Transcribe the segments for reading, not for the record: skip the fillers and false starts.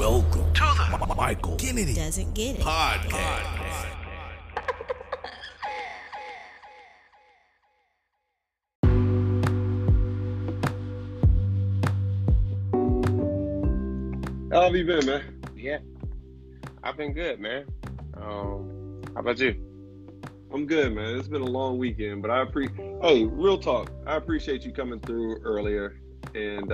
Welcome to the Michael Kennedy Doesn't Get It Podcast. How have you been, man? Yeah, I've been good, man. How about you? I'm good, man. It's been a long weekend, but hey, real talk. I appreciate you coming through earlier, and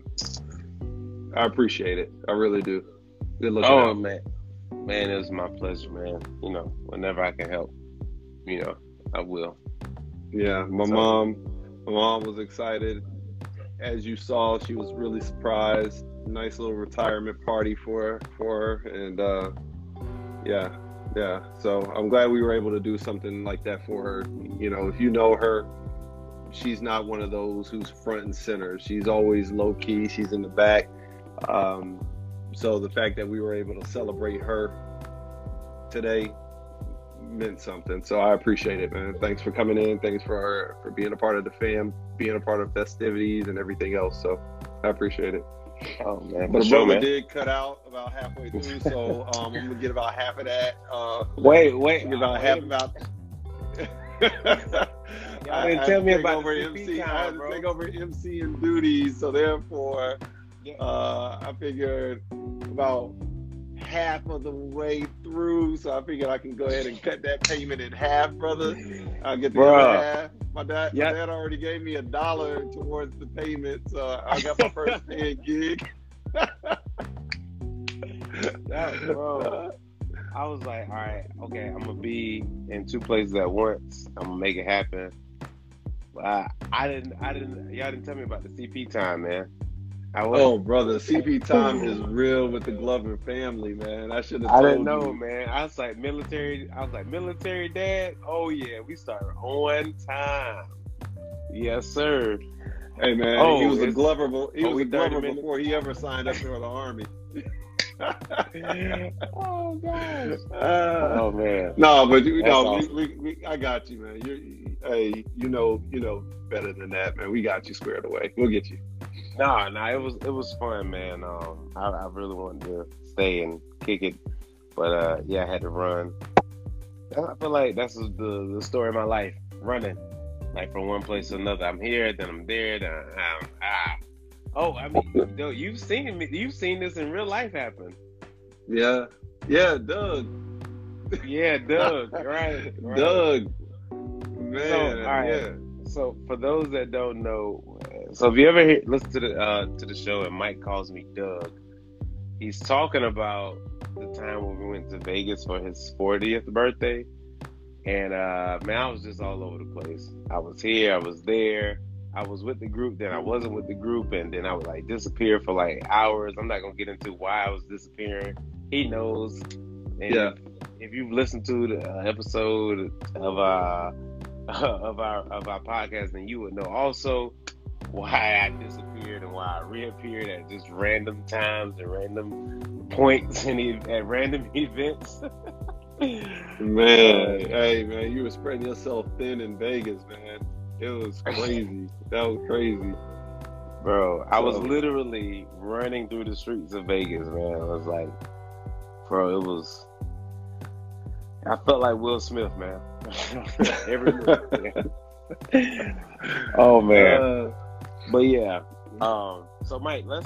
I appreciate it. I really do. Good looking out. Man, it was my pleasure, man. You know, whenever I can help, I will. Yeah, my mom was excited. As you saw, she was really surprised. Nice little retirement party for her, and yeah. So I'm glad we were able to do something like that for her. You know, if you know her, she's not one of those who's front and center. She's always low key. She's in the back. So the fact that we were able to celebrate her today meant something. So I appreciate it, man. Thanks for coming in. Thanks for being a part of the fam, being a part of festivities and everything else. So I apprate it. Oh man, But for sure, brother man. did cut out about halfway through, so I'm gonna get about half of that. Wait, get about half about. Y'all didn't tell me about over the MC. CP I time, had to bro. take over MC and duties, so therefore, Yeah. I figured about half of the way through, so I figured I can go ahead and cut that payment in half, brother. I'll get the Bruh. other half. My dad already gave me $1 towards the payment, so I got my first paid gig. Bro, I was like, all right, okay, I'm gonna be in two places at once. I'm gonna make it happen. Y'all didn't tell me about the CP time, man. Oh, brother, CP time is real with the Glover family, man. I should have I told didn't know, you. man. I was like military dad. Oh yeah, we started on time. Yes, sir. Hey, man, Oh, he was a it's- Glover. He was we a Glover 30 minutes? before he ever signed up for the Army. Oh gosh. Oh Oh man. no, but That's awesome. I got you, man. Hey, you know better than that, man. We got you squared away. We'll get you. No, it was fun, man. I really wanted to stay and kick it, but yeah, I had to run. I feel like that's the story of my life, running, like from one place to another. I'm here, then I'm there, then Oh, I mean, though, you've seen this in real life happen. Yeah, Doug. Yeah, Doug, right. Doug, man. So, all right. Yeah. So for those that don't know, so if you ever listen to the show and Mike calls me Doug, he's talking about the time when we went to Vegas for his 40th birthday, and man, I was just all over the place. I was here, I was there, I was with the group, then I wasn't with the group, and then I would like disappear for like hours. I'm not gonna get into why I was disappearing. He knows. And Yeah. If you've listened to the episode of our podcast, then you would know also why I disappeared and why I reappeared at just random times and random points and at random events. Man, hey, man, you were spreading yourself thin in Vegas, man. It was crazy. That was crazy. Bro, I was So- literally running through the streets of Vegas, man. I was like, bro, I felt like Will Smith, man. Every move, man. Oh man. But yeah. So Mike, let's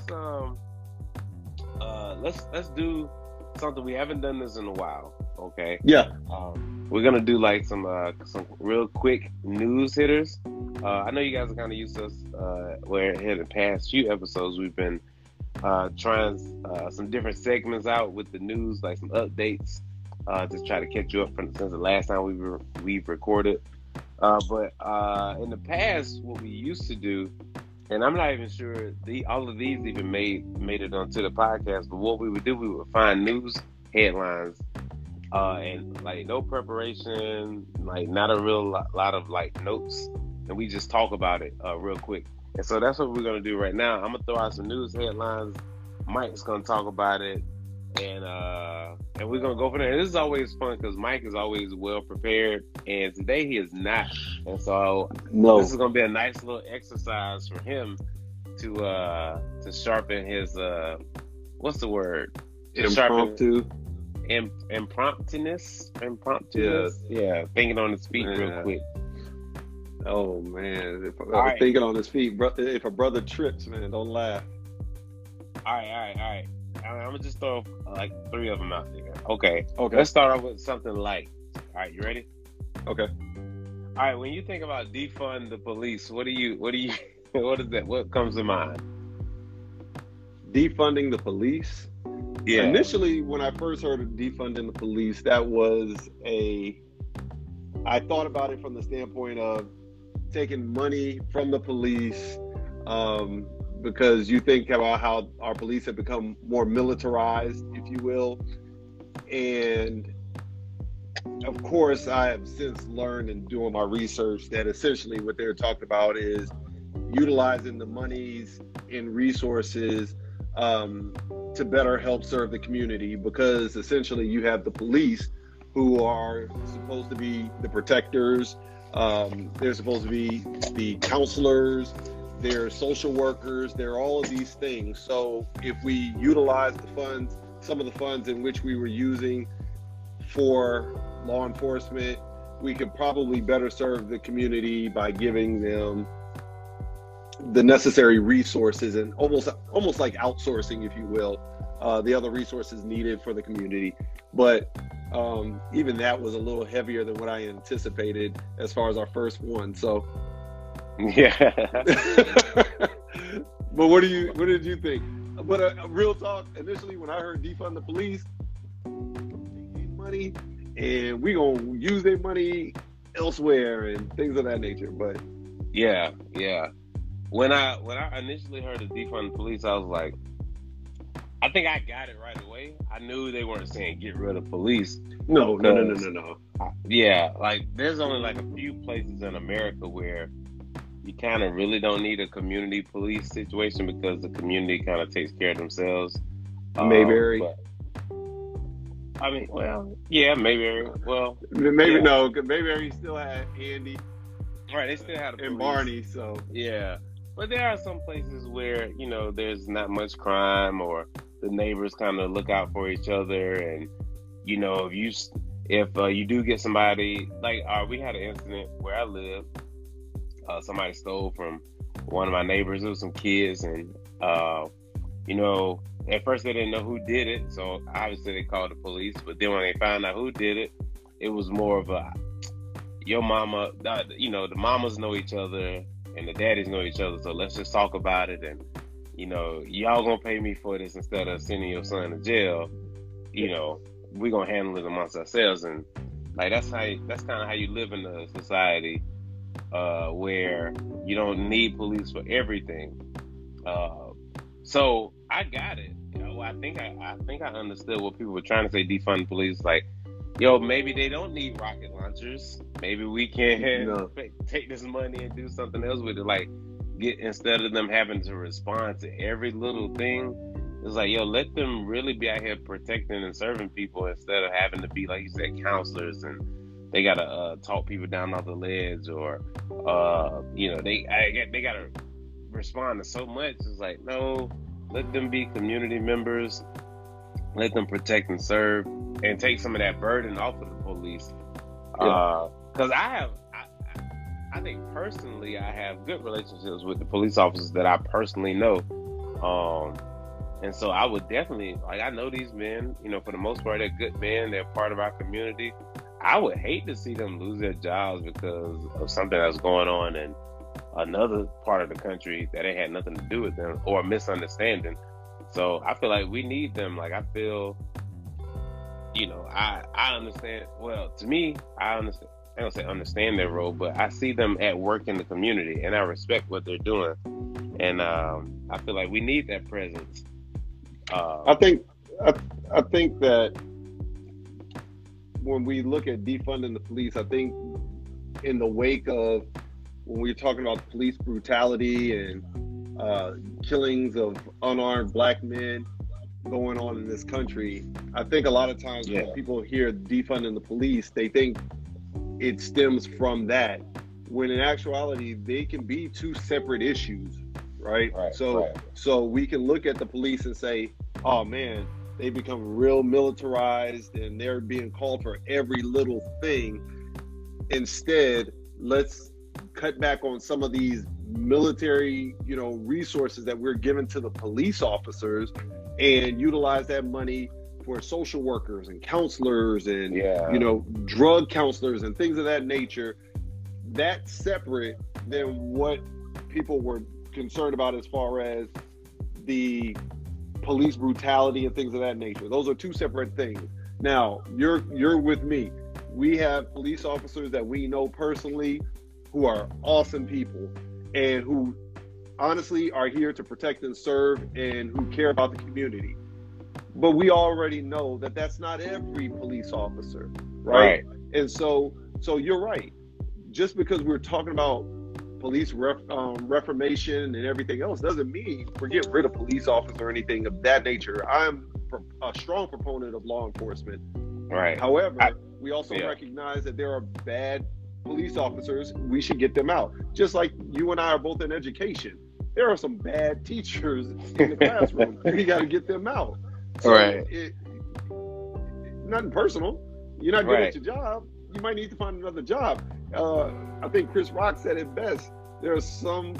do something. We haven't done this in a while. Okay. Yeah. We're gonna do like some real quick news hitters. I know you guys are kind of used to us. Where in the past few episodes we've been trying some different segments out with the news, like some updates, to try to catch you up since the last time we've recorded. But in the past, what we used to do, and I'm not even sure all of these even made it onto the podcast, but what we would do, we would find news headlines, and like no preparation, like not a real lot of like notes, and we just talk about it real quick. And so that's what we're gonna do right now. I'm gonna throw out some news headlines. Mike's gonna talk about it, and we're gonna go from there. And this is always fun because Mike is always well prepared, and today he is not. And so this is gonna be a nice little exercise for him to sharpen his what's the word? Impromptu. Impromptuness. Yes. Yeah, thinking on his feet real Man. quick. Oh man, if right. thinking on his feet, if a brother trips, man, don't laugh. All right. I'm gonna just throw like 3 of them out there. Okay. Okay. Let's start off with something light. All right, you ready? Okay. All right. When you think about defund the police, what is that? What comes to mind? Defunding the police. Yeah. Initially, when I first heard of defunding the police, I thought about it from the standpoint of taking money from the police, because you think about how our police have become more militarized, if you will. And of course, I have since learned in doing my research that essentially what they're talking about is utilizing the monies and resources to better help serve the community, because essentially you have the police who are supposed to be the protectors. They're supposed to be the counselors. They're social workers. They're all of these things. So if we utilize the funds, some of the funds in which we were using for law enforcement, we could probably better serve the community by giving them the necessary resources and almost like outsourcing, if you will, the other resources needed for the community. But even that was a little heavier than what I anticipated as far as our first one. So yeah. But what did you think? But real talk, initially when I heard defund the police, taking money and we gonna use their money elsewhere and things of that nature. But yeah. When I initially heard of defund the police, I was like, I think I got it right away. I knew they weren't saying get rid of police. No. Yeah, like there's only like a few places in America where you kind of really don't need a community police situation because the community kind of takes care of themselves. Mayberry. I mean, well, yeah, Mayberry. Well, maybe yeah. No, because Mayberry still had Andy. Right, they still had a and police. Barney. So yeah, but there are some places where there's not much crime, or the neighbors kind of look out for each other, and if you do get somebody like we had an incident where I live. Somebody stole from one of my neighbors. It was some kids, and at first they didn't know who did it, so obviously they called the police. But then when they found out who did it, it was more of a your mama. The mamas know each other and the daddies know each other, so let's just talk about it. And y'all gonna pay me for this instead of sending your son to jail. We're gonna handle it amongst ourselves, and like that's kind of how you live in a society. Where you don't need police for everything. So I got it. I think I understood what people were trying to say. Defund police, like, maybe they don't need rocket launchers. Maybe we can take this money and do something else with it. Like, instead of them having to respond to every little thing, it's like, let them really be out here protecting and serving people instead of having to be, like you said, counselors, and they gotta talk people down off the ledge, or they gotta respond to so much. It's like, no, let them be community members, let them protect and serve, and take some of that burden off of the police. Because I think personally, I have good relationships with the police officers that I personally know, and so I would definitely, I know these men. For the most part, they're good men. They're part of our community. I would hate to see them lose their jobs because of something that's going on in another part of the country that ain't had nothing to do with them, or a misunderstanding. So I feel like we need them. Like, I feel, I understand. Well, to me, I understand. I don't say understand their role, but I see them at work in the community, and I respect what they're doing. And I feel like we need that presence. I think that when we look at defunding the police, I think in the wake of when we're talking about police brutality and killings of unarmed black men going on in this country, I think a lot of times when people hear defunding the police, they think it stems from that, when in actuality, they can be two separate issues, right? So we can look at the police and say, oh man, they become real militarized and they're being called for every little thing. Instead, let's cut back on some of these military, resources that we're giving to the police officers and utilize that money for social workers and counselors and, drug counselors and things of that nature. That's separate than what people were concerned about as far as the police brutality and things of that nature. Those are two separate things. Now, you're with me. We have police officers that we know personally who are awesome people and who honestly are here to protect and serve and who care about the community. But we already know that that's not every police officer, right? And so you're right. Just because we're talking about police reformation and everything else doesn't mean we're getting rid of police officers or anything of that nature. I'm a strong proponent of law enforcement. Right. However, we also recognize that there are bad police officers. We should get them out. Just like you and I are both in education. There are some bad teachers in the classroom. We got to get them out. So nothing personal. You're not good at your job. You might need to find another job. I think Chris Rock said it best. There are some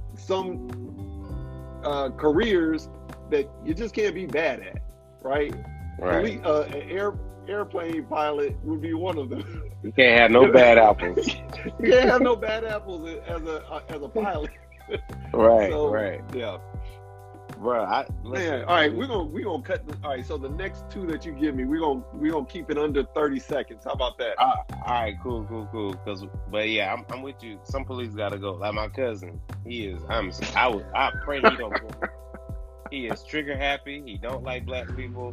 careers that you just can't be bad at, right? Right. An airplane pilot would be one of them. You can't have no bad apples. You can't have no bad apples as a pilot. Right. So, right. Yeah. Bro, all right, we're gonna cut. All right, so the next two that you give me, we're gonna keep it under 30 seconds. How about that? All right, cool. But yeah, I'm with you. Some police gotta go. Like my cousin, he is. I pray he don't go. He is trigger happy. He don't like black people.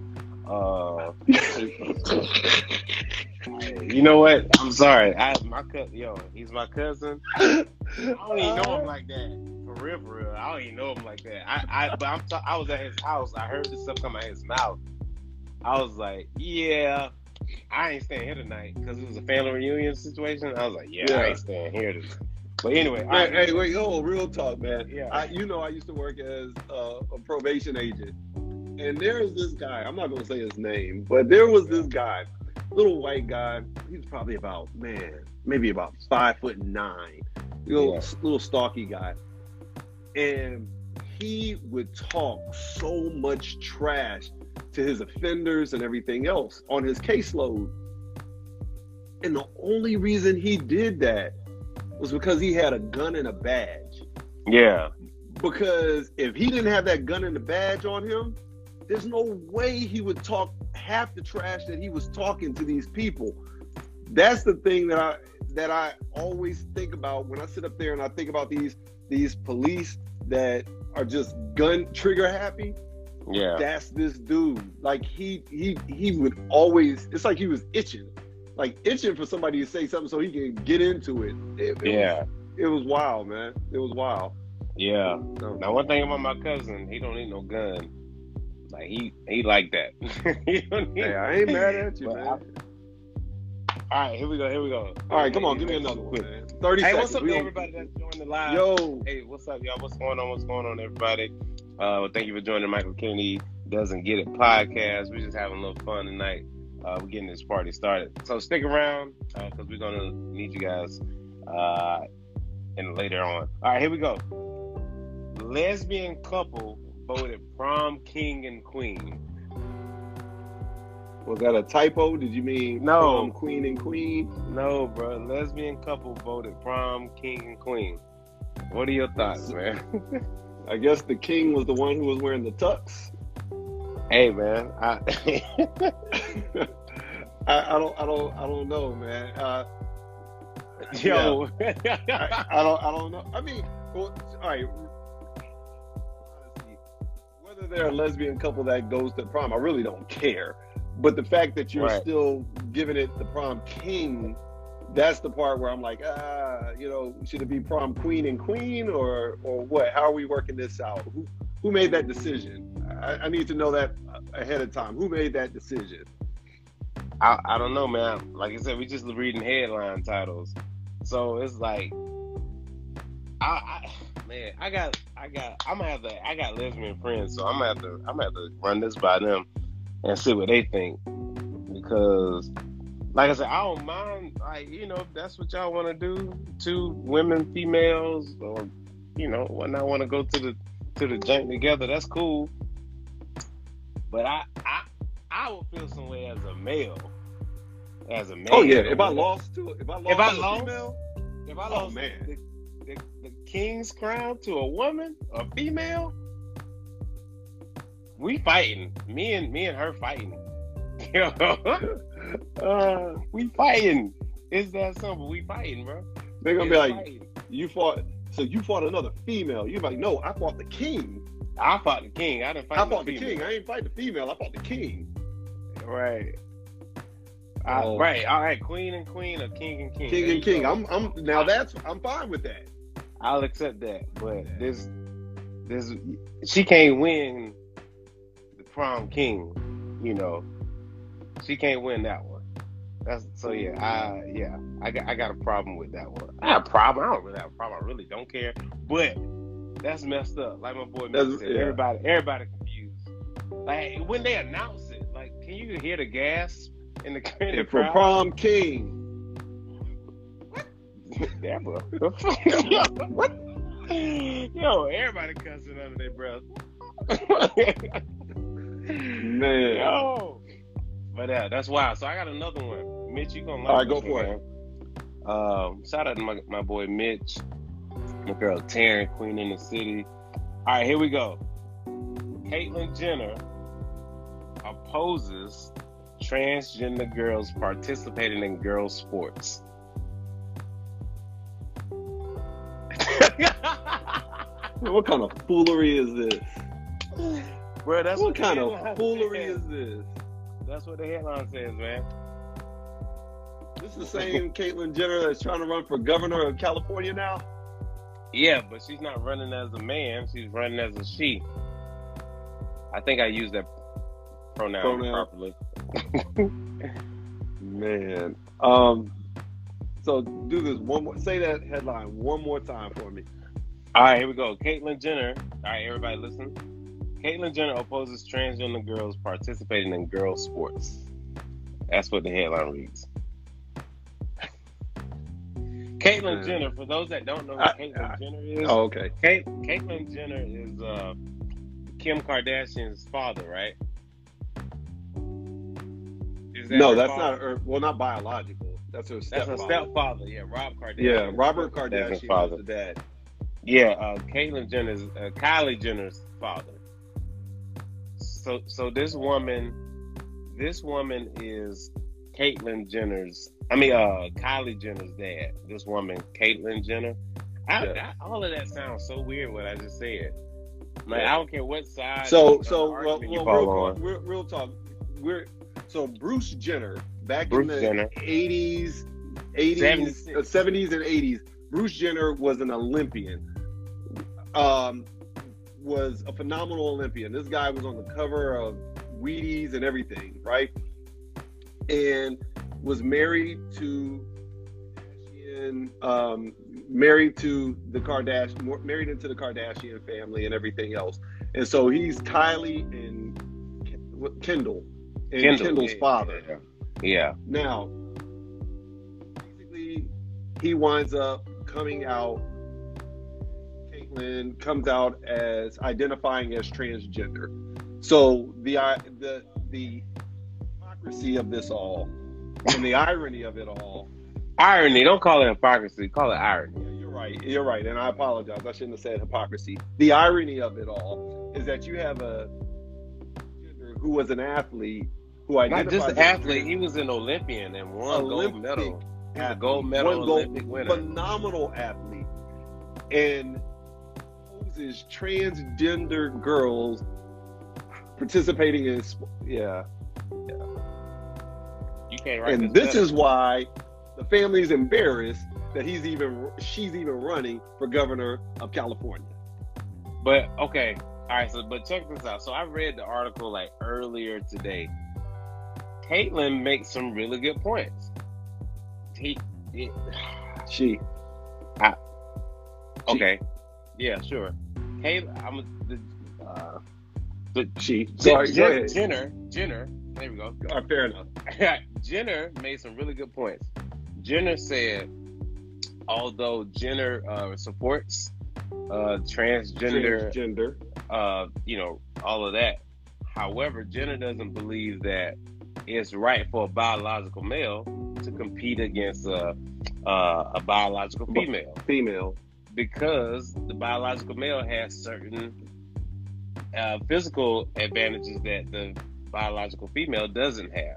You know what? I'm sorry. He's my cousin. I don't even know him like that. For real. I don't even know him like that. I was at his house. I heard this stuff come out of his mouth. I was like, yeah, I ain't staying here tonight because it was a family reunion situation. I was like, I ain't staying here tonight. But anyway, hey, wait, real talk, man. Yeah. I used to work as a probation agent, and there is this guy. I'm not gonna say his name, but there was this guy, little white guy. He was probably maybe about 5'9", little stocky guy, and he would talk so much trash to his offenders and everything else on his caseload. And the only reason he did that was because he had a gun and a badge. Yeah. Because if he didn't have that gun and the badge on him, there's no way he would talk half the trash that he was talking to these people. That's the thing that I always think about when I sit up there and I think about these police that are just gun trigger happy. Yeah. That's this dude. Like he would always, it's like he was itching for somebody to say something so he can get into it. It was wild, man. It was wild. Yeah. Now, one thing about my cousin, he don't need no gun. Like he like that. I ain't mad at you, man. All right, here we go. All right, come on, give me another one, man. 30 seconds. Hey, what's up to everybody that's joining the live? Yo. Hey, what's up, y'all? What's going on, everybody? Thank you for joining Michael Kennedy Doesn't Get It podcast. We're just having a little fun tonight. We're getting this party started. So stick around because we're going to need you guys later on. All right, here we go. Lesbian couple voted prom king and queen. Was that a typo? Did you mean prom queen and queen? No, bro. Lesbian couple voted prom king and queen. What are your thoughts, man? I guess the king was the one who was wearing the tux. Hey, man. I don't know, man. I don't know. I mean, well, all right. Whether they're a lesbian couple that goes to prom, I really don't care. But the fact that you're still giving it the prom king, that's the part where I'm like, should it be prom queen and queen or what? How are we working this out? Who made that decision? I need to know that ahead of time. Who made that decision? I don't know, man. Like I said, we just reading headline titles, so it's like, I I got lesbian friends, so I'm gonna have to run this by them and see what they think. Because, like I said, I don't mind, like, you know, if that's what y'all want to do, 2 women, females, or, you know, when I want to go to the joint together, that's cool. But I would feel some way as a male. As a man. Oh yeah, if I lost to a female, oh man, the king's crown to a woman, a female, we fighting. Me and her fighting. We fighting. It's that simple. We fighting, bro. They're gonna be like, fighting. You fought another female. You're like, no, I fought the king. I fought the king. I didn't fight. I fought the king. I ain't fight the female. I fought the king. Right. Right. All right. Queen and queen, or king and king. King and king. I'm fine with that. I'll accept that. But this she can't win the prom king. You know, she can't win that one. That's so yeah. I got a problem with that one. I have a problem. I don't really have a problem. I really don't care. But that's messed up. Like my boy Mitch said, everybody confused. Like when they announce it, like, can you hear the gas in the crowd? For prom king. What? Deborah. What? Yo, everybody cussing under their breath. Man. Yo. But that's wild. So I got another one. Mitch, you gonna like. All right, go for it. Shout out to my boy Mitch, my girl Taryn, Queen in the City. All right, here we go. Caitlyn Jenner opposes transgender girls participating in girls' sports. What kind of foolery is this? Bro, that's what kind of foolery is this? That's what the headline says, man. This is the same Caitlyn Jenner that's trying to run for governor of California now? Yeah, but she's not running as a man. She's running as a she. I think I used that pronoun properly. Man. So do this one more. Say that headline one more time for me. All right, here we go. Caitlyn Jenner. All right, everybody listen. Caitlyn Jenner opposes transgender girls participating in girls' sports. That's what the headline reads. Caitlyn Jenner, for those that don't know who Caitlyn Jenner is. Oh, okay. Caitlyn Jenner is Kim Kardashian's father, right? No, that's not her. Well, not biological. That's her stepfather. That's her stepfather, yeah, Rob Kardashian. Yeah, Robert Kardashian was the dad. Yeah, Caitlyn Jenner's Kylie Jenner's father. So this woman is Kylie Jenner's dad. This woman, Caitlyn Jenner. All of that sounds so weird. What I just said. Like, I don't care what side. Real talk. Bruce Jenner back in the 80s, 70s and 80s. Bruce Jenner was an Olympian. Was a phenomenal Olympian. This guy was on the cover of Wheaties and everything, right? And was married into the Kardashian family and everything else. And so he's Kylie and Kendall's father. Yeah. Now, basically, he winds up coming out. Caitlyn comes out as identifying as transgender. So the hypocrisy of this all, and the irony of it all. Irony, don't call it hypocrisy, call it irony. Yeah, you're right, and I apologize. I shouldn't have said hypocrisy. The irony of it all is that you have a gender who was an athlete who identified. Not just an athlete, he was an Olympian and won gold medal. He was a gold medal Olympic winner. Phenomenal athlete. And opposes transgender girls participating in yeah. You can't write and this is why the family's embarrassed that she's even running for governor of California. But okay, all right. So, but check this out. So I read the article like earlier today. Caitlyn makes some really good points. Okay. Yeah, sure. Hey, Sorry, go ahead. Jenner. There we go. All right, fair enough. Jenner made some really good points. Jenner said, although Jenner supports transgender, all of that. However, Jenner doesn't believe that it's right for a biological male to compete against a biological female. Because the biological male has certain physical advantages that the biological female doesn't have.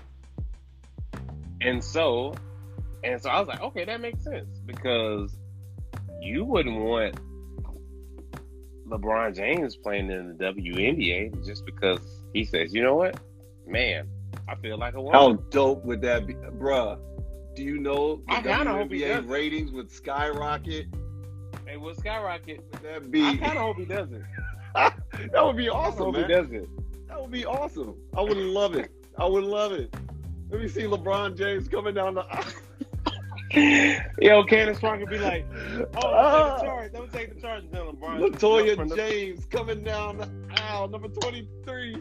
And so I was like, okay, that makes sense, because you wouldn't want LeBron James playing in the WNBA just because he says, you know what, man, I feel like a woman. How dope would that be, bruh? Do you know the WNBA ratings would skyrocket? It would skyrocket. Would that be? I kind of hope he doesn't. That would be awesome, man. He doesn't. That would be awesome. I would love it. Let me see LeBron James coming down the aisle. Yo, Candace Parker be like, don't take the charge. Then LeBron. Latoya James coming down the aisle, number 23.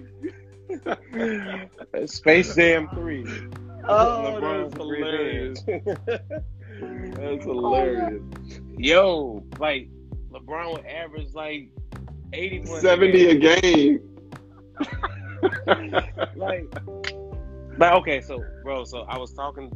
Space Jam 3. Oh, that's hilarious. That's hilarious. Yo, like, LeBron would average like 80 points 70 a game. But okay, so bro, I was talking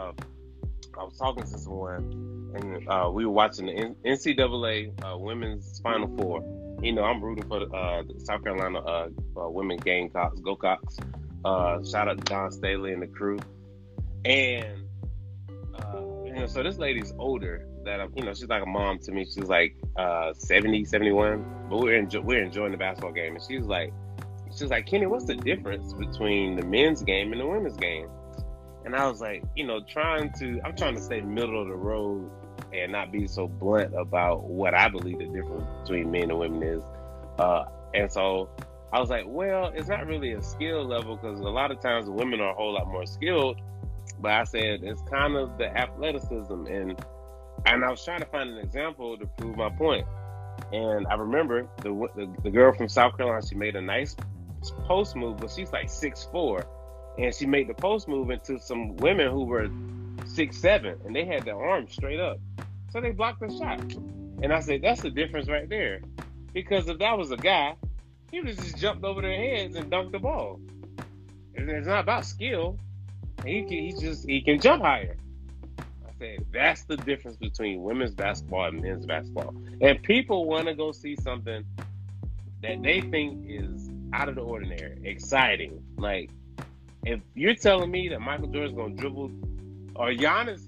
to someone, and we were watching the NCAA Women's Final Four. You know, I'm rooting for the South Carolina women Gamecocks, Go Cocks. Shout out to Don Staley and the crew. And so this lady's older. She's like a mom to me. She's like 70, 71. But we're enjoying the basketball game, and she's like, Kenny, what's the difference between the men's game and the women's game? And I was like, I'm trying to stay middle of the road and not be so blunt about what I believe the difference between men and women is. And so I was like, well, it's not really a skill level, because a lot of times the women are a whole lot more skilled. But I said it's kind of the athleticism, and I was trying to find an example to prove my point. And I remember the girl from South Carolina, she made a nice post move, but she's like 6'4", and she made the post move into some women who were 6'7", and they had their arms straight up, so they blocked the shot. And I said, that's the difference right there, because if that was a guy, he would have just jumped over their heads and dunked the ball. And it's not about skill. He can jump higher. I said, that's the difference between women's basketball and men's basketball. And people want to go see something that they think is out of the ordinary, exciting. Like, if you're telling me that Michael Jordan's going to dribble, or Giannis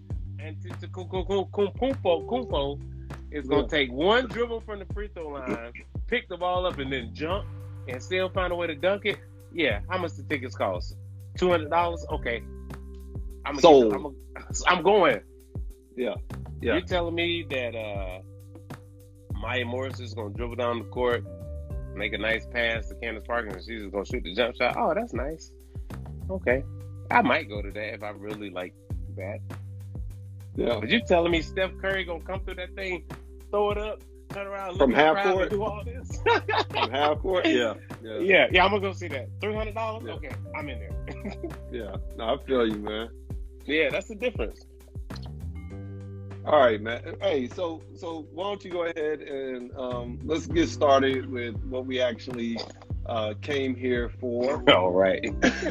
Antetokounmpo is going to take one dribble from the free throw line, pick the ball up, and then jump, and still find a way to dunk it, yeah, how much the tickets cost? $200? Okay. I'm going. Yeah. You're telling me that Maya Morris is going to dribble down the court, make a nice pass to Candace Parker, and she's just going to shoot the jump shot? Oh, that's nice. Okay. I might go to that if I really like that. Yeah. But you telling me Steph Curry going to come through that thing, throw it up, turn around, look from at half court, do all this? From half court? Yeah. I'm going to go see that. $300? Yeah. Okay, I'm in there. Yeah. No, I feel you, man. Yeah, that's the difference. All right, man. Hey, so why don't you go ahead and let's get started with what we actually came here for. All right.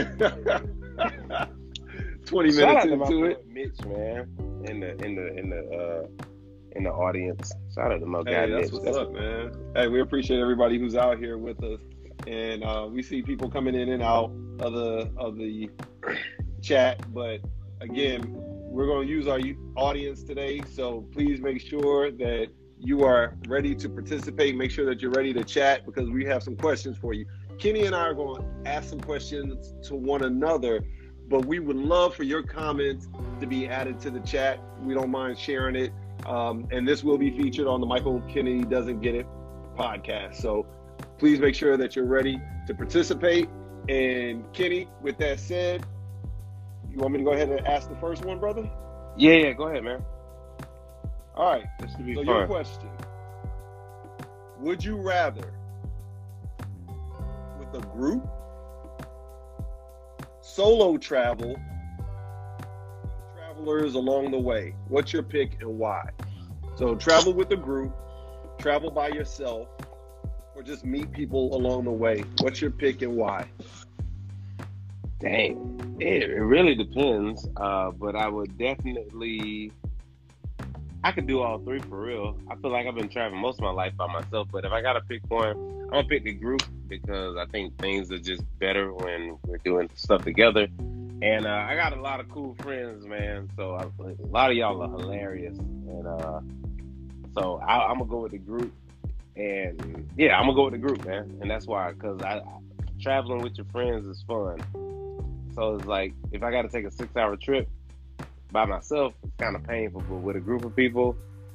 20 minutes into it. Mitch, man, in the audience. Shout out to my guy Mitch. Mitch. What's up, man? Hey, we appreciate everybody who's out here with us, and we see people coming in and out of the chat. But again, we're going to use our audience today, so please make sure that you are ready to participate. Make sure that you're ready to chat, because we have some questions for you. Kenny and I are going to ask some questions to one another, but we would love for your comments to be added to the chat. We don't mind sharing it. And this will be featured on the Michael Kennedy Doesn't Get It podcast. So please make sure that you're ready to participate. And Kenny, with that said, you want me to go ahead and ask the first one, brother? Yeah, go ahead, man. All right. This should be so fun. Your question. Would you rather with a group, solo travel, travelers along the way? What's your pick and why? So travel with a group, travel by yourself, or just meet people along the way. What's your pick and why? Dang, it really depends. But I would definitely, I could do all three for real. I feel like I've been traveling most of my life by myself, but if I gotta pick one, I'm gonna pick the group because I think things are just better when we're doing stuff together. And I got a lot of cool friends, man. So a lot of y'all are hilarious, and so I'm gonna go with the group. And yeah, I'm gonna go with the group, man. And that's why, because traveling with your friends is fun. So it's like, if I got to take a 6-hour trip by myself, it's kind of painful. But with a group of people,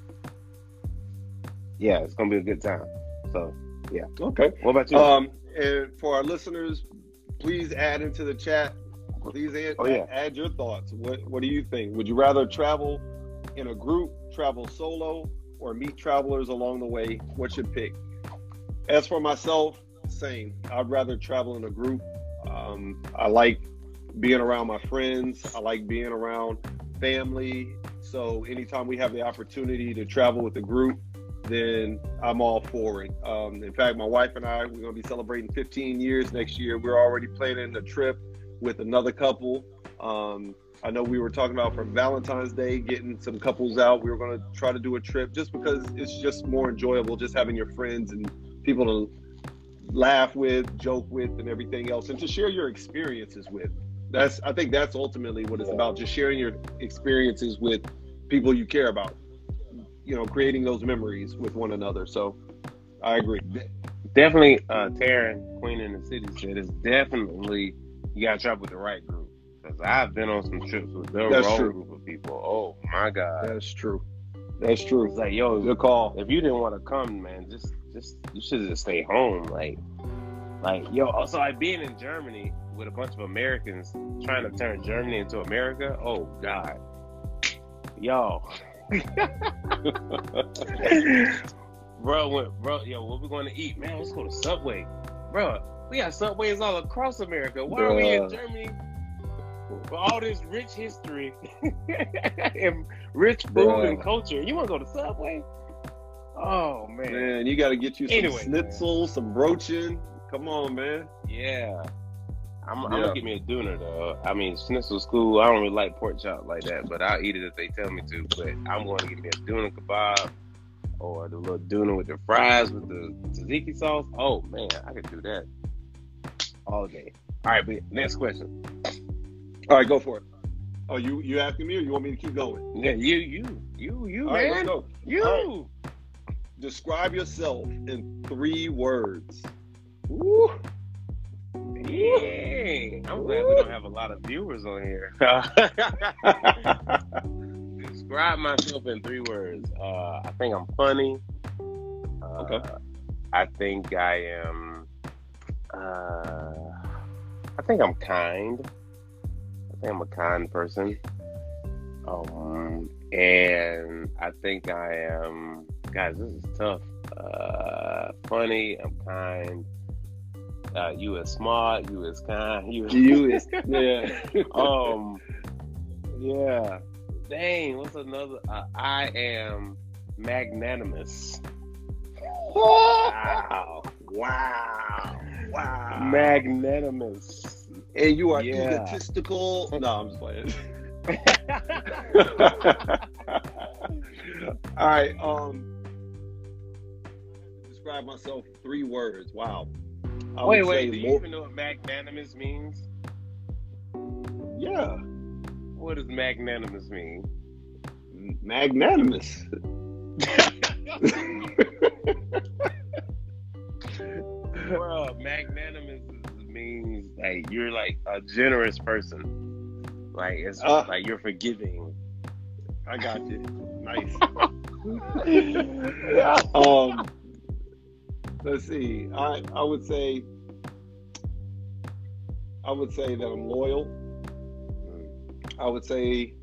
yeah, it's going to be a good time. So, yeah. Okay. What about you? And for our listeners, please add into the chat. Please add your thoughts. What do you think? Would you rather travel in a group, travel solo, or meet travelers along the way? What's your pick? As for myself, same. I'd rather travel in a group. I like being around my friends. I like being around family. So anytime we have the opportunity to travel with a group, then I'm all for it. In fact, my wife and I, we're going to be celebrating 15 years next year. We're already planning a trip with another couple. I know we were talking about for Valentine's Day, getting some couples out. We were going to try to do a trip just because it's just more enjoyable just having your friends and people to laugh with, joke with, and everything else, and to share your experiences with. I think that's ultimately what it's about, just sharing your experiences with people you care about, creating those memories with one another. So I agree. Definitely, Taryn, Queen in the City, said it's definitely, you got to travel with the right group. Because I've been on some trips with the wrong group of people. Oh, my God. That's true. That's true. It's like, yo, good call. If you didn't want to come, man, just you should just stay home. Like, yo, also, being in Germany with a bunch of Americans trying to turn Germany into America. Oh, God. Yo. Bro, what we going to eat? Man, let's go to Subway. Bro, we got Subways all across America. Why are we in Germany with all this rich history and rich food and culture? You want to go to Subway? Oh, man. Man, you got to get you some schnitzel, some brochen. Come on, man. Yeah. I'm going to get me a doner, though. I mean, schnitzel's cool. I don't really like pork chop like that, but I'll eat it if they tell me to. But I'm going to get me a doner kebab or the little doner with the fries with the tzatziki sauce. Oh, man, I could do that all day. All right, but next question. All right, go for it. Oh, you asking me, or you want me to keep going? Yeah, you, all man. Right, let's go. You. Right. Describe yourself in 3 words. Woo. Dang. I'm glad we don't have a lot of viewers on here. Describe myself in 3 words. I think I'm funny. Okay. I think I am. I think I'm kind. I think I'm a kind person. And I think I am. Guys, this is tough. Funny. I'm kind. You is smart. You is kind. You is yeah. Yeah. Dang. What's another? I am magnanimous. Wow. Magnanimous. And you are egotistical. No, I'm just playing. All right. Describe myself 3 words. Wow. Wait. Do you even know what magnanimous means? Yeah. What does magnanimous mean? Magnanimous. Bro, magnanimous means like you're like a generous person. Like it's like you're forgiving. I got you. Nice. Let's see. I would say that I'm loyal. I would say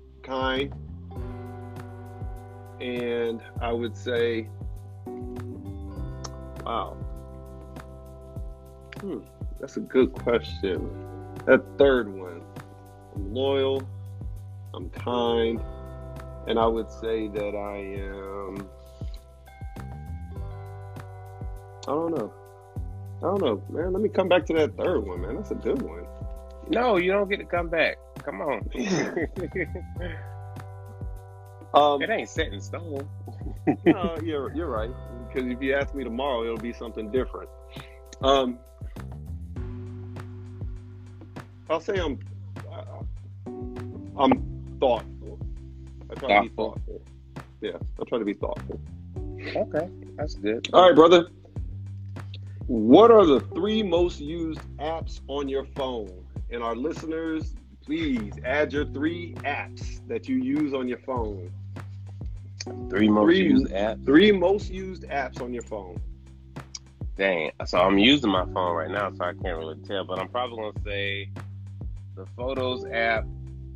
kind. And I would say Wow. That's a good question. That third one. I'm loyal. I'm kind. And I would say that I am. I don't know, man. Let me come back to that third one, man. That's a good one. No, you don't get to come back. Come on. It ain't set in stone. No, you're right. Because if you ask me tomorrow, it'll be something different. I'll say I'm thoughtful. I try to be thoughtful. Yeah, I try to be thoughtful. Okay, that's good. All right, brother. What are the 3 most used apps on your phone? And our listeners, please add your 3 apps that you use on your phone. 3 most used apps? 3 most used apps on your phone. Dang. So I'm using my phone right now, so I can't really tell. But I'm probably going to say the Photos app.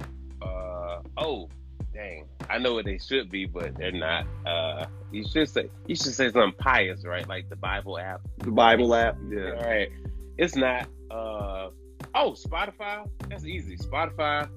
Dang. I know what they should be, but they're not. You should say something pious, right? Like the Bible app. The Bible app, yeah. All right. It's not. Spotify. That's easy. Spotify,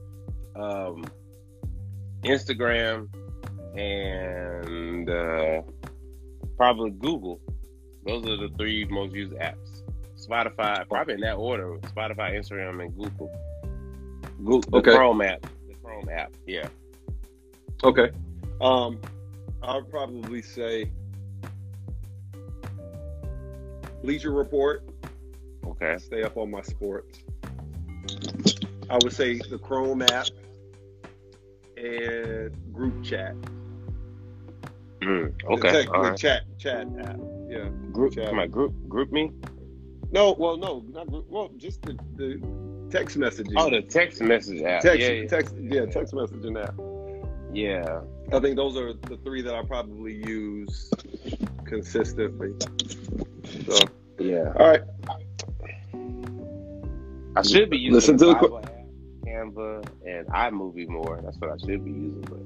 Instagram, and probably Google. Those are the 3 most used apps. Spotify, probably in that order. Spotify, Instagram, and Google. The Chrome app. The Chrome app. Yeah. Okay. I'll probably say Bleacher Report. Okay. Stay up on my sports. I would say the Chrome app and Group Chat. Okay. The chat app. Yeah. Group Chat. Group Me? No, not group. Well, just the text messaging. Oh, the text message app. Text messaging app. Yeah. I think those are the 3 that I probably use consistently. So, yeah. All right. I should be using Listen to the Bible app, Canva, and iMovie more. That's what I should be using. But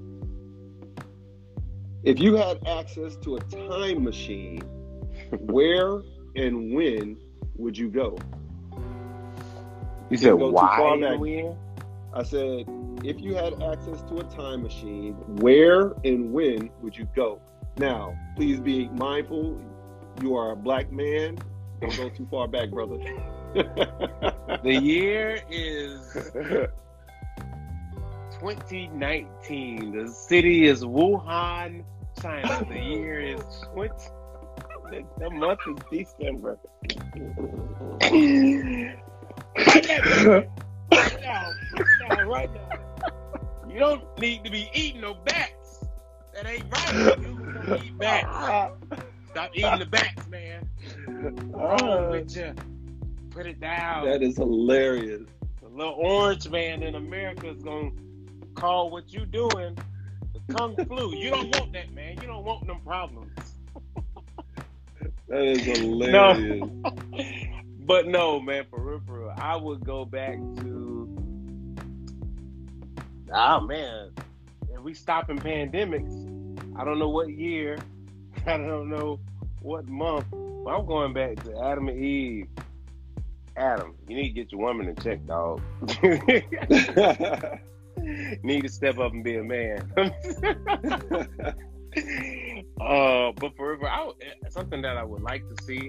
if you had access to a time machine, where and when would you go? You said go why too far and back. when? I said, if you had access to a time machine, where and when would you go? Now, please be mindful. You are a black man. Don't go too far back, brother. The year is 2019. The city is Wuhan, China. The year is the month is December. Right now. You don't need to be eating no bats. That ain't right. You don't eat bats. Stop eating the bats, man. What's wrong with you? Put it down. That is hilarious. The little orange man in America is gonna call what you doing the Kung Flu. You don't want that, man. You don't want them problems. That is hilarious. No. But no, man, for real, I would go back to, if we stopping pandemics, I don't know what year, I don't know what month, but I'm going back to Adam and Eve. Adam, you need to get your woman in check, dog. Need to step up and be a man. But for real, something that I would like to see,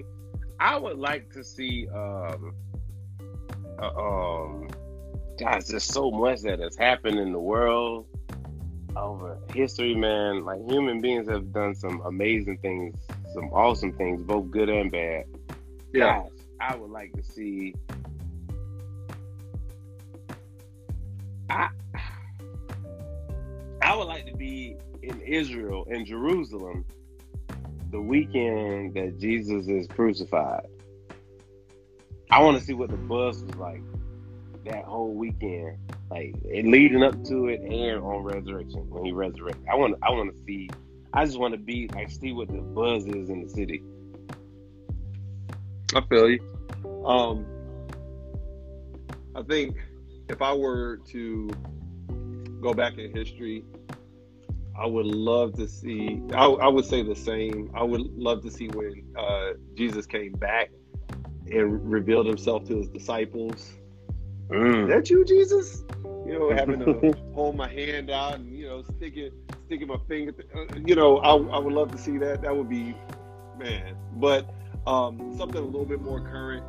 guys, there's so much that has happened in the world over history, man. Like, human beings have done some amazing things, some awesome things, both good and bad. Yeah. Guys, I would like to see. I would like to be in Israel, in Jerusalem, the weekend that Jesus is crucified. I want to see what the buzz was like that whole weekend, like leading up to it and on resurrection when he resurrected. I want to see. I just want to be like, see what the buzz is in the city. I feel you. I think if I were to go back in history, I would love to see. I would say the same. I would love to see when Jesus came back and revealed himself to his disciples. Is that you, Jesus? You know, having to hold my hand out and, you know, sticking my finger. You know, I would love to see that. That would be, man. But something a little bit more current.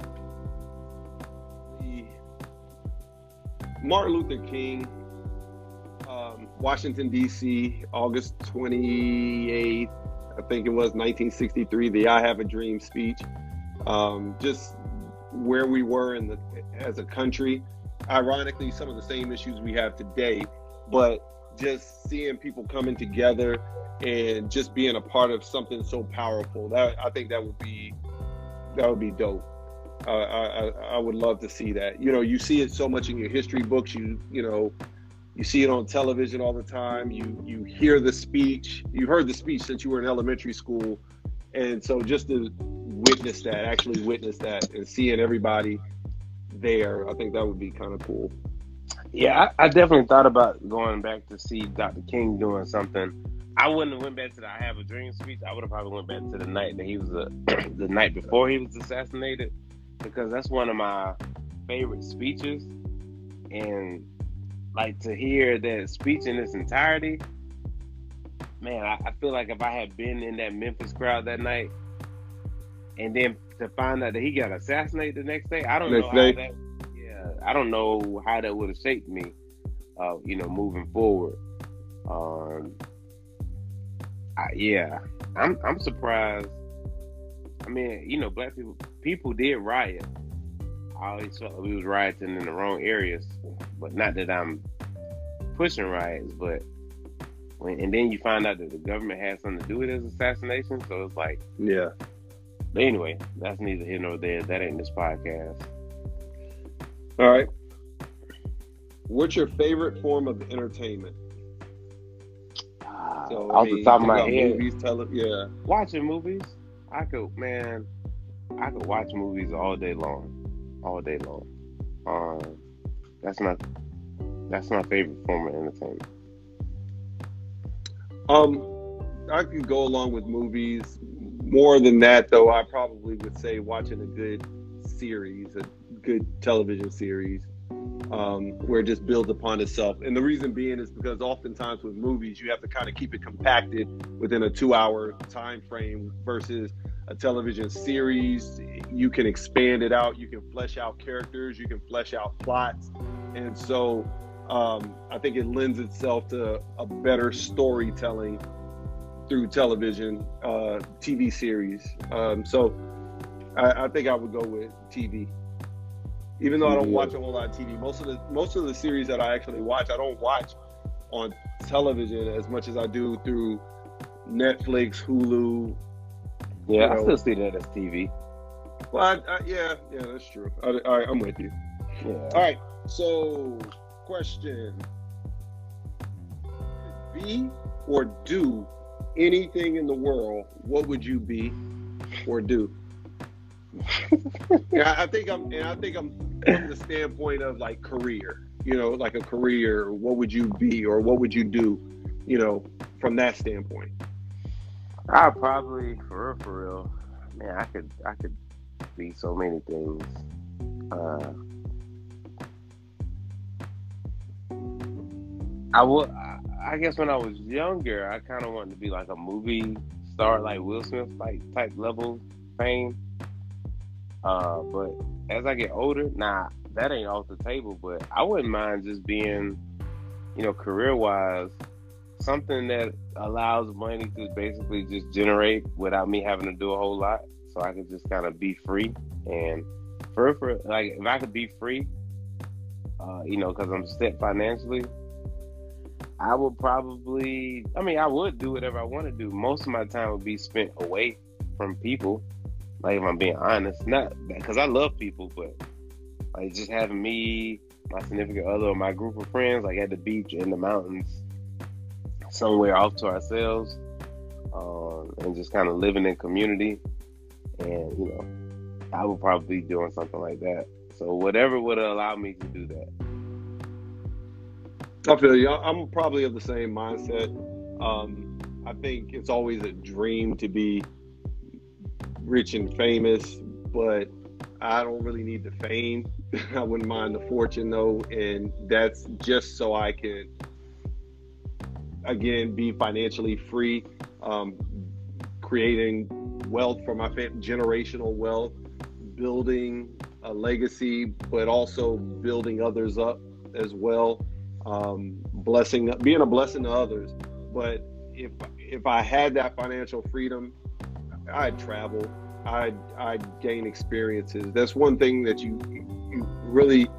Martin Luther King, Washington, D.C., August 28th, I think it was, 1963, the I Have a Dream speech. Just where we were as a country. Ironically, some of the same issues we have today, but just seeing people coming together and just being a part of something so powerful, I think that would be dope. I would love to see that. You know, you see it so much in your history books. You know, you see it on television all the time. You hear the speech. You've heard the speech since you were in elementary school, and so just to actually witness that, and seeing everybody there, I think that would be kind of cool. Yeah, I definitely thought about going back to see Dr. King doing something. I wouldn't have went back to the I Have a Dream speech. I would have probably went back to the night that he was the night before he was assassinated, because that's one of my favorite speeches. And like, to hear that speech in its entirety, man, I feel like if I had been in that Memphis crowd that night, and then to find out that he got assassinated the next day, I don't know how that would have shaped me, you know, moving forward. I'm surprised. I mean, you know, black people did riot. I always felt we was rioting in the wrong areas, but not that I'm pushing riots, but and then you find out that the government had something to do with his assassination, so it's like, yeah. But anyway, that's neither here nor there. That ain't this podcast. All right. What's your favorite form of entertainment? Off the top of my head, movies, watching movies. I could watch movies all day long. That's my favorite form of entertainment. I could go along with movies. More than that, though, I probably would say watching a good television series, where it just builds upon itself. And the reason being is because oftentimes with movies, you have to kind of keep it compacted within a 2-hour time frame, versus a television series. You can expand it out. You can flesh out characters. You can flesh out plots. And so I think it lends itself to a better storytelling through television, TV series. So I think I would go with TV. Even though I don't watch a whole lot of TV, most of the series that I actually watch, I don't watch on television as much as I do through Netflix, Hulu. Yeah, I still see that as TV. Well, yeah, that's true. All right, I'm with you. Yeah. All right, so question: be or do anything in the world, what would you be or do? I think I'm from the standpoint of like career, you know, like a career. What would you be or what would you do, you know, from that standpoint? I probably, for real, man, I could be so many things. I guess when I was younger, I kind of wanted to be like a movie star, like Will Smith, like type level fame. But as I get older, that ain't off the table. But I wouldn't mind just being, you know, career-wise, something that allows money to basically just generate without me having to do a whole lot. So I could just kind of be free. And for like, if I could be free, you know, because I'm set financially, I would probably, I would do whatever I want to do. Most of my time would be spent away from people. Like, if I'm being honest, not because I love people, but like just having me, my significant other, or my group of friends, like at the beach, in the mountains, somewhere off to ourselves, and just kind of living in community. And, you know, I would probably be doing something like that. So whatever would allow me to do that. I feel you. I'm probably of the same mindset. I think it's always a dream to be rich and famous, but I don't really need the fame. I wouldn't mind the fortune though, and that's just so I can, again, be financially free, creating wealth for my family, generational wealth, building a legacy, but also building others up as well, being a blessing to others. But if I had that financial freedom, I'd travel, I'd gain experiences. That's one thing that you really,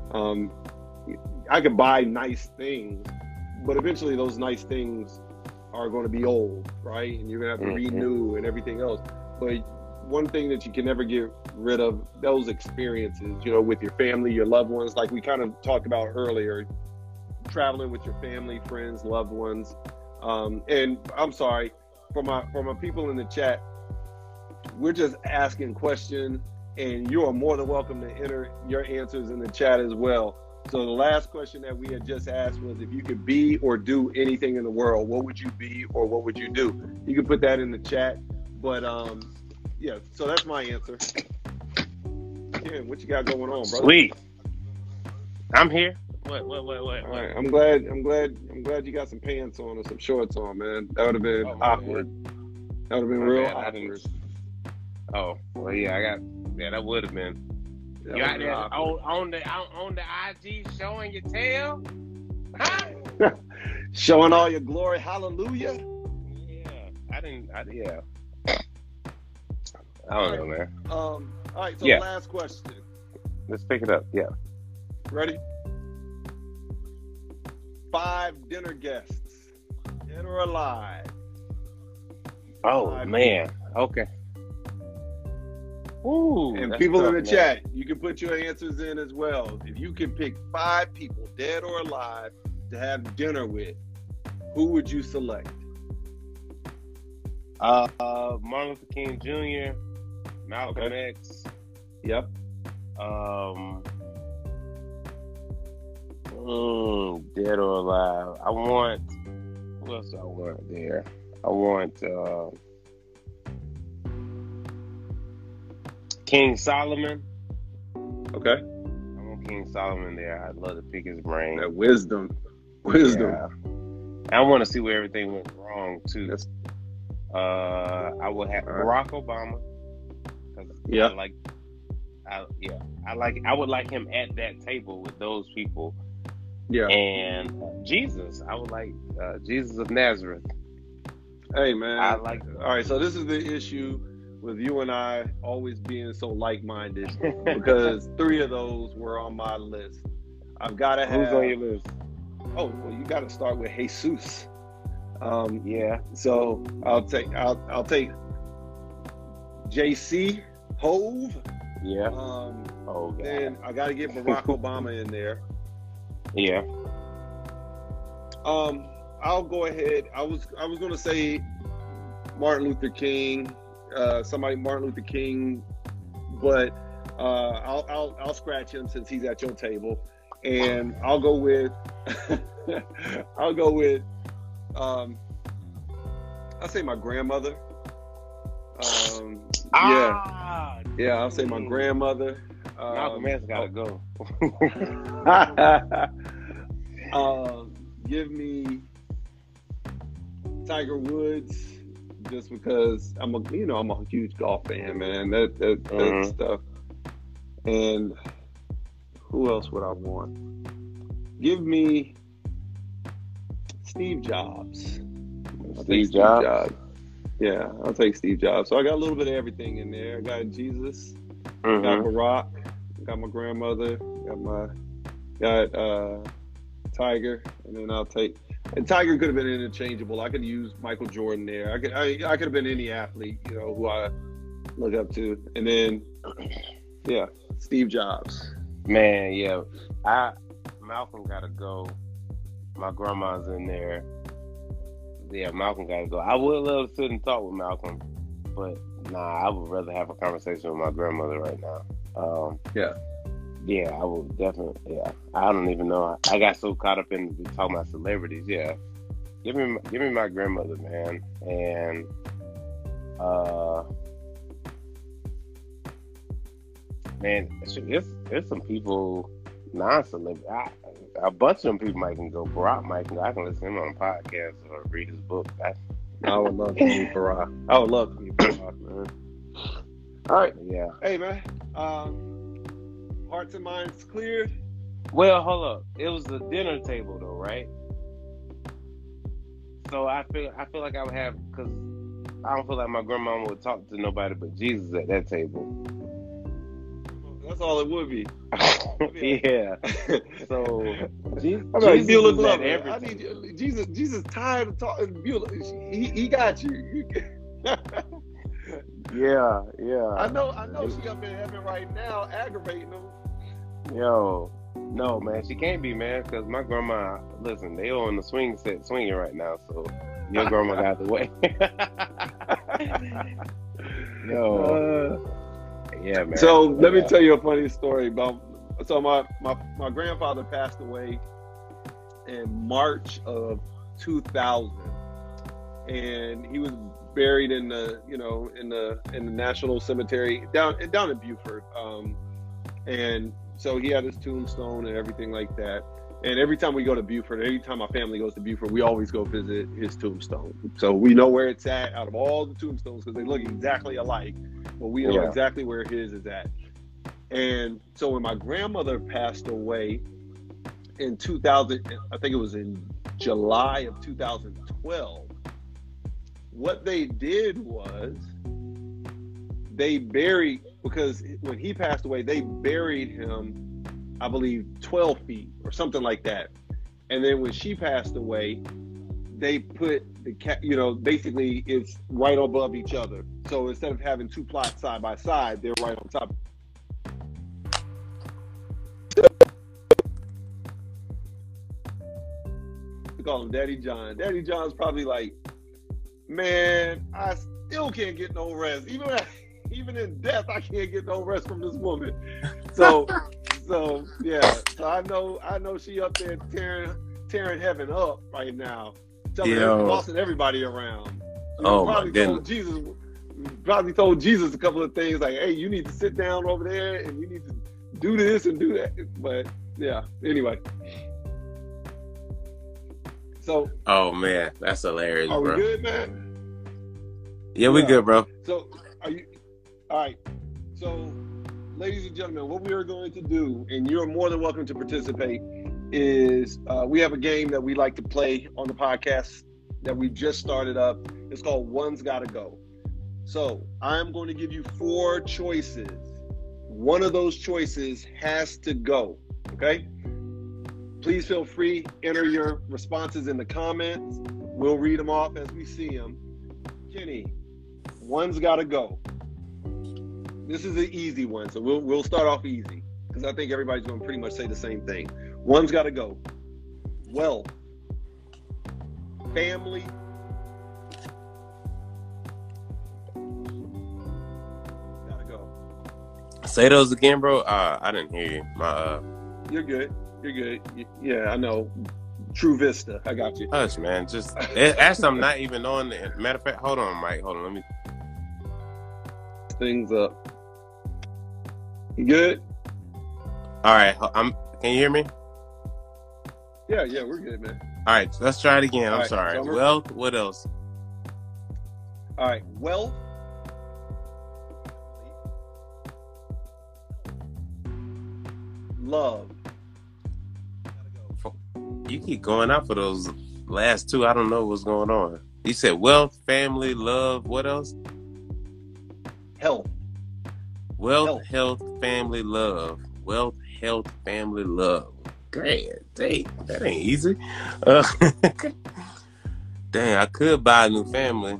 I could buy nice things, but eventually those nice things are going to be old, right? And you're going to have to renew and everything else. But one thing that you can never get rid of, those experiences, with your family, your loved ones, like we kind of talked about earlier, traveling with your family, friends, loved ones. And I'm sorry, for my people in the chat, we're just asking questions, and you are more than welcome to enter your answers in the chat as well. So the last question that we had just asked was, if you could be or do anything in the world, what would you be or what would you do? You can put that in the chat. But yeah, so that's my answer. Ken, what you got going on, brother? Sweet. I'm here. What? All right. I'm glad you got some pants on or some shorts on, man. That would have been awkward. That would have been real awkward. Oh, well, yeah, that would have been. You out there on the IG showing your tail? Huh? Showing all your glory, hallelujah. Yeah, I don't know, man. All right, so last question. Let's pick it up. Yeah. Ready? 5 dinner guests, dead or alive. Oh, man. Okay. Ooh, and people in the chat, you can put your answers in as well. If you could pick 5 people, dead or alive, to have dinner with, who would you select? Martin Luther King Jr., Malcolm X. Yep. Dead or alive. Who else do I want there? I want King Solomon. Okay. I want King Solomon there. I'd love to pick his brain. That wisdom. Yeah. I want to see where everything went wrong too. I would have Barack Obama. Yeah. I would like him at that table with those people. Yeah. And Jesus. I would like Jesus of Nazareth. Hey, man. All right, so this is the issue with you and I always being so like-minded, because 3 of those were on my list. I've got to have... Who's on your list? Oh, well, you got to start with Jesus. Yeah. So I'll take JC, Hove. Yeah. God. Then I got to get Barack Obama in there. Yeah. I'll go ahead. I was going to say Martin Luther King, Martin Luther King, but I'll scratch him since he's at your table, and I'll go with I'll say my grandmother. Yeah, I'll say my grandmother. Malcolm X gotta go. Give me Tiger Woods, just because I'm a huge golf fan, man. That stuff. And who else would I want? Give me Steve Jobs. Steve Jobs? Yeah, I'll take Steve Jobs. So I got a little bit of everything in there. I got Jesus, got Barack, got my grandmother, got Tiger, and then I'll take. And Tiger could have been interchangeable. I could use Michael Jordan there. I could have been any athlete, who I look up to. And then, yeah, Steve Jobs. Man, yeah, Malcolm gotta go. My grandma's in there. Yeah, Malcolm gotta go. I would love to sit and talk with Malcolm, but I would rather have a conversation with my grandmother right now. Yeah, I would definitely. Yeah, I don't even know. I got so caught up in talking about celebrities. Yeah, give me my grandmother, man, and man, there's some people, non-celebrity. A bunch of them people might can go. Barack might can go. I can listen to him on a podcast or read his book. I would love to meet Barack. I would love to meet Barack, man. All right. Yeah. Hey, man. Hearts and minds cleared. Well, hold up. It was the dinner table, though, right? So I feel like I would have, because I don't feel like my grandmama would talk to nobody but Jesus at that table. That's all it would be. Yeah. So Jesus, I'm like, Beulah is at Glover. I everything. need you. Jesus tired of talking. Beulah, he got you. Yeah. I know she up in heaven right now, aggravating him. Yo, no, man, she can't be, man, because my grandma, listen, they on the swing set swinging right now, so your grandma got the way. Yo, yeah, man. So let me tell you a funny story about. So my grandfather passed away in March of 2000, and he was buried in the National Cemetery down in Beaufort, and so he had his tombstone and everything like that. And every time we go to Beaufort, every time my family goes to Beaufort, we always go visit his tombstone. So we know where it's at out of all the tombstones because they look exactly alike, but we know exactly where his is at. And so when my grandmother passed away in 2000, I think it was in July of 2012, what they did was they buried, because when he passed away, they buried him, I believe, 12 feet or something like that. And then when she passed away, they put the basically it's right above each other. So instead of having two plots side by side, they're right on top. We call him Daddy John. Daddy John's probably like, man, I still can't get no rest. Even in death, I can't get no rest from this woman. So yeah. So I know she up there tearing heaven up right now, bossing everybody around. Oh my goodness. Probably told Jesus a couple of things like, hey, you need to sit down over there and you need to do this and do that. But yeah, anyway. So. Oh man, that's hilarious, bro. Are we good, man? Yeah, we good, bro. So are you? All right. So, ladies and gentlemen, what we are going to do, and you're more than welcome to participate, is we have a game that we like to play on the podcast that we just started up. It's called One's Gotta Go. So I'm going to give you 4 choices. One of those choices has to go. Okay? Please feel free, enter your responses in the comments. We'll read them off as we see them. Kenny, one's gotta go. This is an easy one, so we'll start off easy because I think everybody's going to pretty much say the same thing. One's got to go. Wealth, family, gotta go. Say those again, bro. I didn't hear you. You're good. Yeah, I know. True Vista. I got you. Hush, man. Just actually, I'm not even on the matter of fact. Hold on, Mike. Hold on. Let me things up. You good? All right. Can you hear me? Yeah, we're good, man. All right, let's try it again. I'm right, sorry. so Wealth. What else? All right, wealth, love. You keep going out for those last 2. I don't know what's going on. You said wealth, family, love. What else? Health. Wealth, health, family, love. Wealth, health, family, love. Great. Dang, that ain't easy. Dang, I could buy a new family.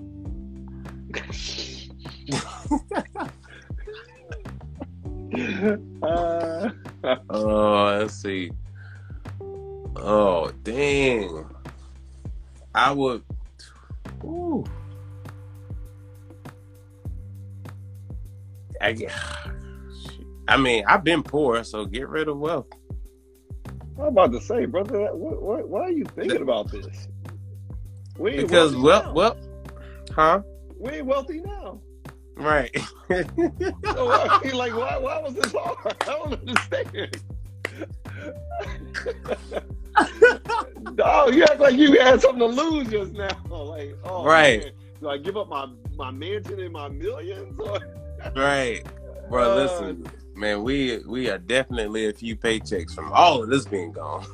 Let's see. Oh, dang. I would. Ooh. I mean, I've been poor, so get rid of wealth. I'm about to say, brother, why are you thinking about this? We ain't Because wealthy now. huh? We ain't wealthy now. Right. So I mean, like, why was this hard? I don't understand. Dog, you act like you had something to lose just now. Like, oh Right. man, do I give up my mansion and my millions? Or... Right. Bro, listen, man, we are definitely a few paychecks from all of this being gone.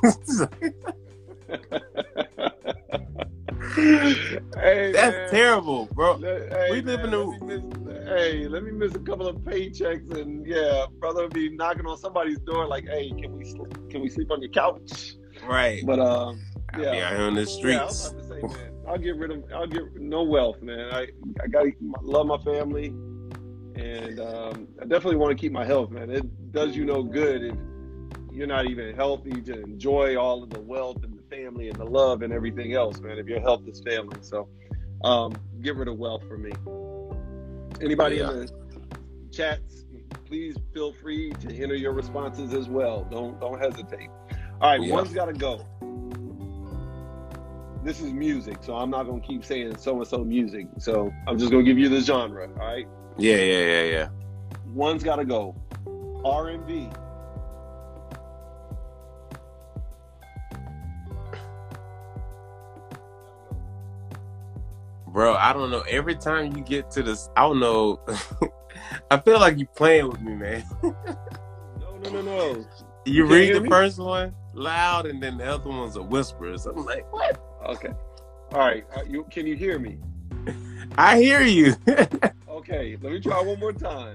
Hey, That's man. terrible, bro. Hey, We live in let me miss a couple of paychecks, and yeah, brother will be knocking on somebody's door like, hey, can we sleep on your couch? right. But I'll yeah, be out here in the yeah, I streets. was about to say, man, I'll get no wealth, man. I gotta love my family, and I definitely want to keep my health, man. It does you no good if you're not even healthy to enjoy all of the wealth and the family and the love and everything else, man. If your health is family, so get rid of wealth for me. Anybody in the chats, please feel free to enter your responses as well. Don't hesitate. All right, one's got to go. This is music, so I'm not gonna keep saying so and so music. So I'm just gonna give you the genre. All right. Yeah. One's got to go. R&B. Bro, I don't know. Every time you get to this, I don't know. I feel like you're playing with me, man. No. You can't read hear the me? first one loud, and then the other one's a whisper. So I'm like, what? Okay. All right. Can you hear me? I hear you. Okay. Let me try one more time.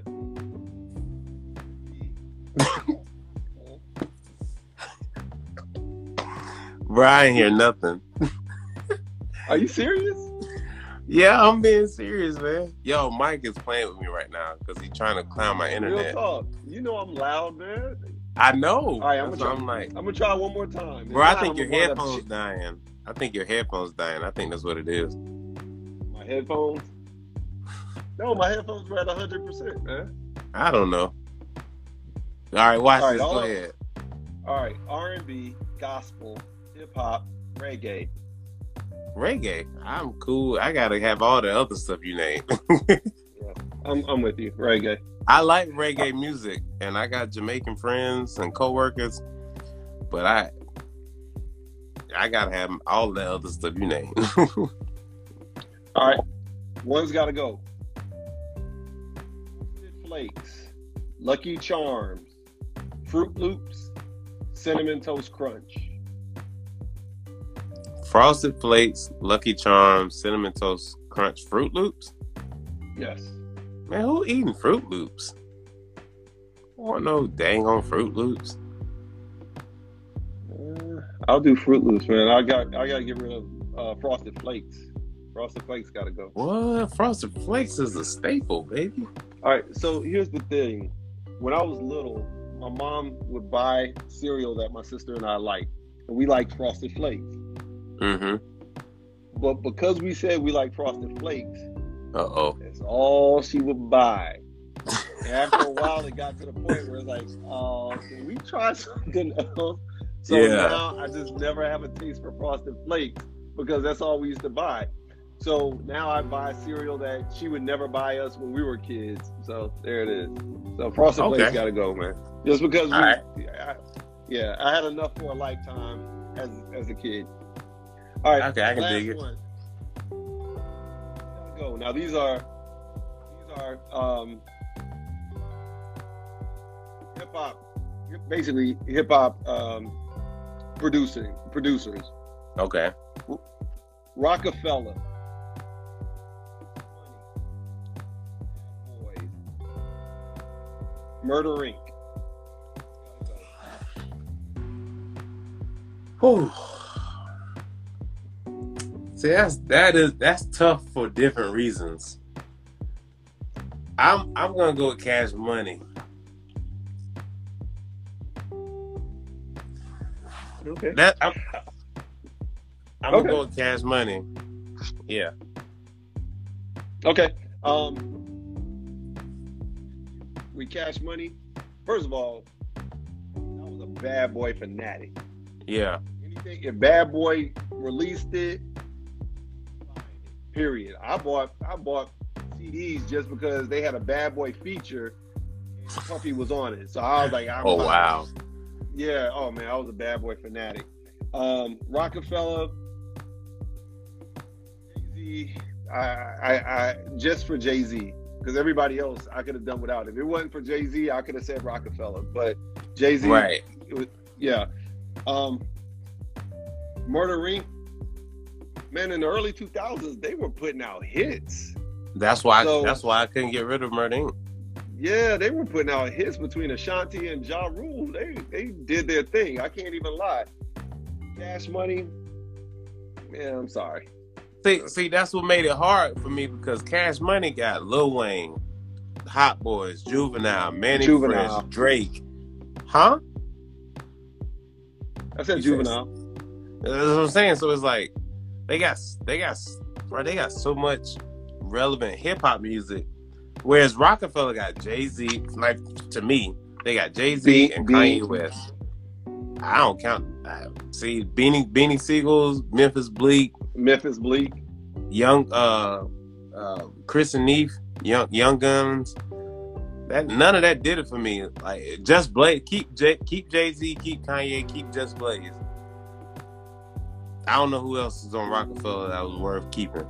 Bro, I ain't hear nothing. Are you serious? Yeah, I'm being serious, man. Yo, Mike is playing with me right now because he's trying to clown my internet. Real talk. You know I'm loud, man. I know. All right, I'm like, gonna try one more time. Bro, I think your headphones dying. I think your headphones dying. I think that's what it is. My headphones? No, my headphones were at 100%, man. I don't know. All right, watch this. Go ahead. All right, R&B, gospel, hip hop, reggae. Reggae. I'm cool. I gotta have all the other stuff you named. Yeah, I'm with you. Reggae. I like reggae music, and I got Jamaican friends and coworkers, but I gotta have all the other stuff you named. All right, one's got to go. Flakes, Lucky Charms, Fruit Loops, Cinnamon Toast Crunch. Frosted Flakes, Lucky Charms, Cinnamon Toast Crunch, Fruit Loops? Yes. Man, who eating Fruit Loops? I want no dang on Fruit Loops. I'll do Fruit Loops, man. I gotta get rid of Frosted Flakes. Frosted Flakes gotta go. What? Frosted Flakes is a staple, baby. All right, so here's the thing. When I was little, my mom would buy cereal that my sister and I liked, and we liked Frosted Flakes. Mm-hmm. But because we said we like Frosted Flakes, that's all she would buy. And after a while, it got to the point where it's like, can we try something else? So now I just never have a taste for Frosted Flakes because that's all we used to buy. So now I buy cereal that she would never buy us when we were kids. So there it is. So Frosted Flakes got to go, man. Just because I had enough for a lifetime as a kid. All right. Okay, I can dig it. One. Go. Now these are hip hop, basically hip hop producers. Okay. Rockefeller. Boys. Murder Inc. Whew. See, that's tough for different reasons. I'm gonna go with Cash Money. Okay. I'm gonna go with Cash Money. Yeah. Okay. With Cash Money, first of all, that was a Bad Boy fanatic. Yeah. Anything if Bad Boy released it, Period. I bought CDs just because they had a Bad Boy feature. And Puffy was on it, so I was like, Oh wow. Yeah. Oh man, I was a Bad Boy fanatic. Rockefeller, Jay-Z. I just for Jay-Z, because everybody else I could have done without. If it wasn't for Jay-Z, I could have said Rockefeller, but Jay-Z, Right. it was, yeah. Murder Inc. Man, in the early 2000s, they were putting out hits. That's why So- I couldn't get rid of Murder Inc. Yeah, they were putting out hits between Ashanti and Ja Rule. They did their thing. I can't even lie. Cash Money, man, I'm sorry. See, that's what made it hard for me because Cash Money got Lil Wayne, Hot Boys, Juvenile, Manny Juvenile. Fresh, Drake. Huh? I said You Juvenile. That's what I'm saying. So it's like they got so much relevant hip hop music, whereas Rockefeller got Jay-Z. Like to me, they got Jay-Z and Kanye West. I don't count. See, Beanie Siegels, Memphis Bleak, Young, Chris and Neef, Young Guns. That none of that did it for me. Like Just Blaze, keep Jay-Z, keep Kanye, keep Just Blaze. I don't know who else is on Rockefeller that was worth keeping.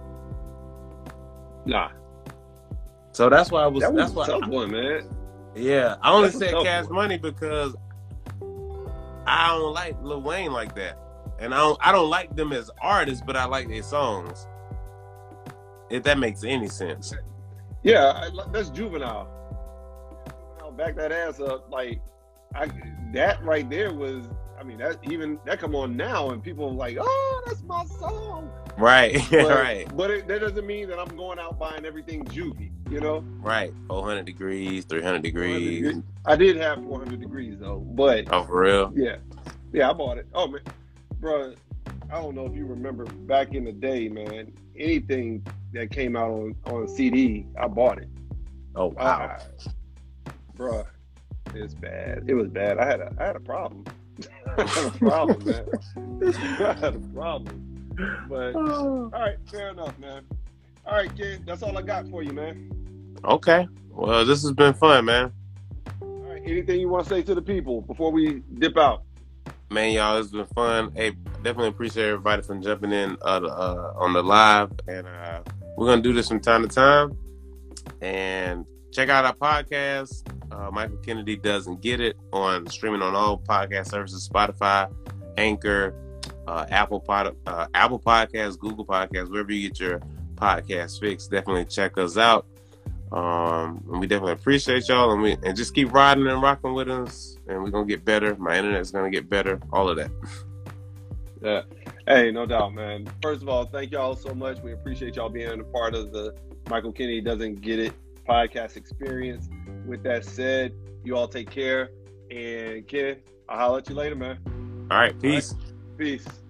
Nah, So that's why I was. that was That's a why. tough one, man. Yeah, I only That's a said tough Cash one. Money because I don't like Lil Wayne like that, and I don't like them as artists, but I like their songs. If that makes any sense. Yeah, that's Juvenile. Back that ass up, like that right there was. I mean, that come on now, and people are like, "Oh, that's my song." Right, But, right, But that doesn't mean that I'm going out buying everything Juvie. You know, right. 400 degrees, 300 degrees. I did have 400 degrees though, but Oh, for real? yeah, I bought it. Oh man, bro, I don't know if you remember back in the day, man. Anything that came out on CD, I bought it. Oh, wow. Bruh, it's bad. It was bad. I had a problem. I had a problem, man. I had a problem. But all right, fair enough, man. All right, kid, that's all I got for you, man. Okay. Well, this has been fun, man. All right, anything you want to say to the people before we dip out? Man, y'all, it's been fun. Hey, definitely appreciate everybody for jumping in on the live, and we're gonna do this from time to time. And check out our podcast. Michael Kennedy Doesn't Get It on streaming on all podcast services: Spotify, Anchor, Apple Podcasts, Google Podcasts, wherever you get your podcast fix. Definitely check us out. And we definitely appreciate y'all, and just keep riding and rocking with us, and we're gonna get better. My internet's gonna get better. All of that. Yeah. Hey, no doubt, man. First of all, thank y'all so much. We appreciate y'all being a part of the Michael Kennedy Doesn't Get It podcast experience. With that said, you all take care. And Ken, I'll holler at you later, man. All right, peace. Peace.